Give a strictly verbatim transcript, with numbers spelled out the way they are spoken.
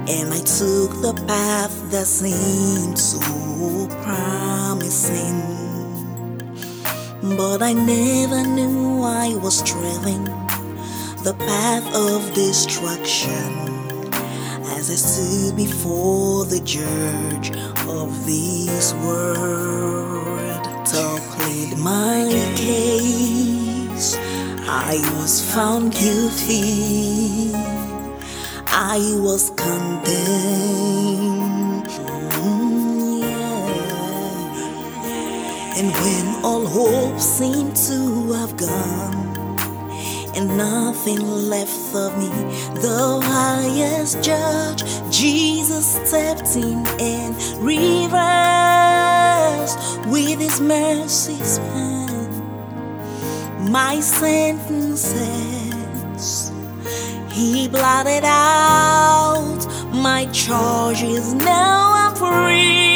and I took the path that seemed so promising. But I never knew I was treading the path of destruction as I stood before the judge of this world. To plead my case, I was found guilty, I was condemned. Mm, yeah. And when all hope seemed to have gone and nothing left of me, the highest judge, Jesus, stepped in and reversed with his mercy's pen my sentences. He blotted out my charges, now I'm free.